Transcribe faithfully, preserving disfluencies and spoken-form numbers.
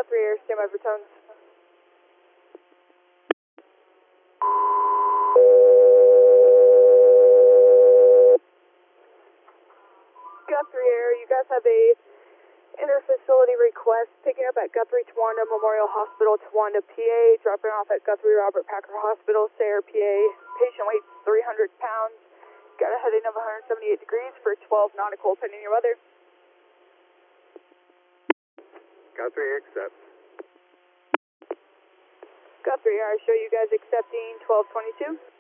Guthrie Air, stand by for tones. Guthrie Air, you guys have a inter-facility request picking up at Guthrie Towanda Memorial Hospital, Towanda, P A, dropping off at Guthrie Robert Packer Hospital, Sayre, P A. Patient weight three hundred pounds, got a heading of one hundred seventy-eight degrees for twelve nautical pending your weather. Guthrie accepts. Guthrie Air, I show you guys accepting twelve twenty-two.